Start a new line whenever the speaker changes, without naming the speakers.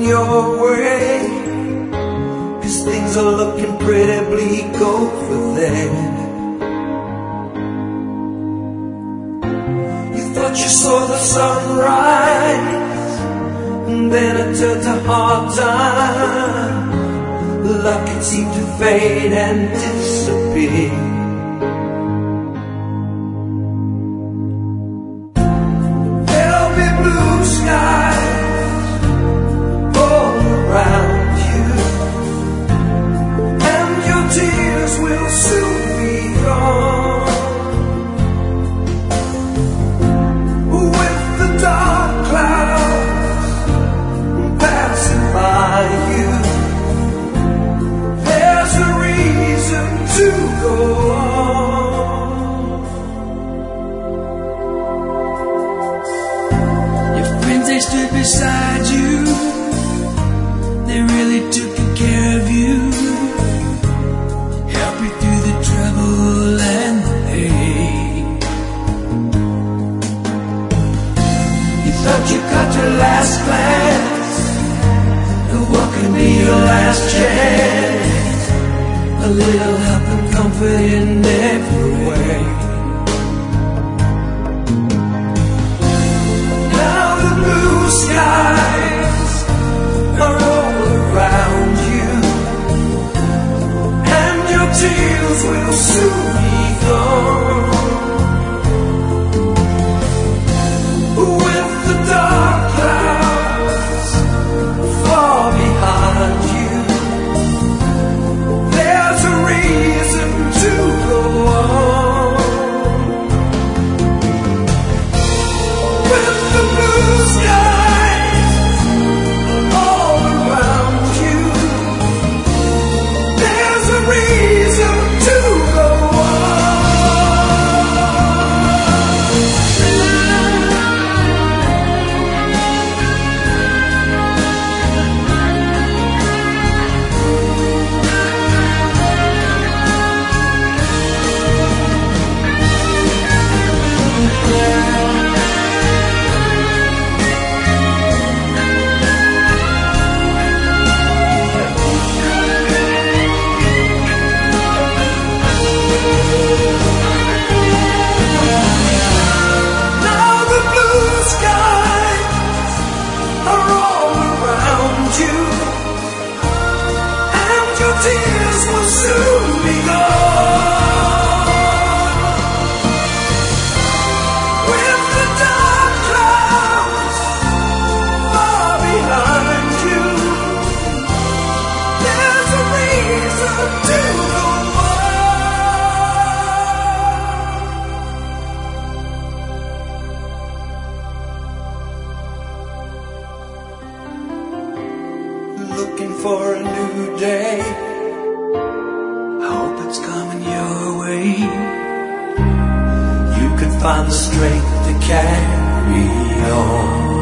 your way, 'cause things are looking pretty bleak over there. You thought you saw the sunrise, and then it turned to hard time. Luck it seemed to fade and disappear. There'll be blue skies all around you, and your tears will soon be gone. With the dark clouds passing by you, there's a reason to go on.
Your friends, they stood beside you, they really took good care of you, helped you through the trouble and the pain.
You thought you got your last glance, and what can be your last chance? A little help and comfort in every way. Now the blue skies are all around you, and your tears will soon be gone. With the dark clouds far behind you, there's a reason to go on. With the blue skies all around you, there's a reason to go on. Now the blue skies are all around you, and your tears will soon be gone. With the dark clouds far behind you, there's a reason to go on. Looking for a new day, I hope it's coming your way. You can find the strength to carry on.